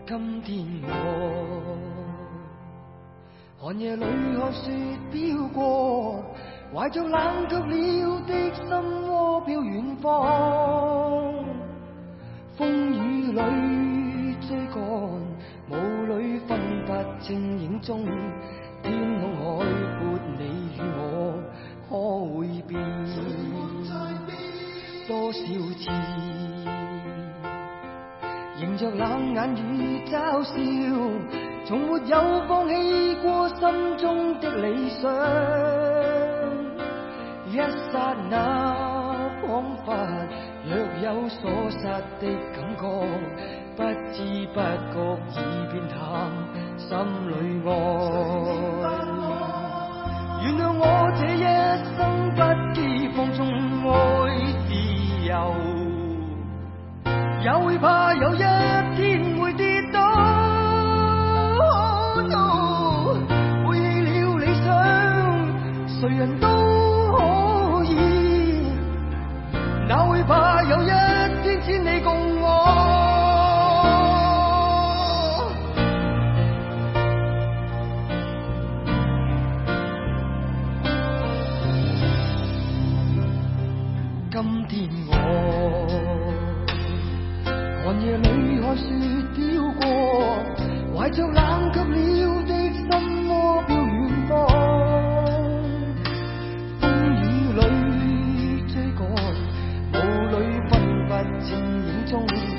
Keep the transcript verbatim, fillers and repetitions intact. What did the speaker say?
今天我寒夜里看雪飘过，怀着冷却了的心窝飘远方。风雨里追赶，雾里分不清影踪。天空海阔，你与我可会变？多少次迎着冷眼与嘲笑，從沒有放棄過心中的理想。一剎那彷彿若有所失的感覺，不知不覺已變淡心裏愛。原諒我這一生不羈放縱愛自由，也會怕有一天會跌倒。背棄了理想，誰人都可以，哪會怕有一天只你共我。今天我寒夜里看雪飄過，懷着冷卻了的心窩飄遠方。風雨裏追趕，霧裏分不清影蹤。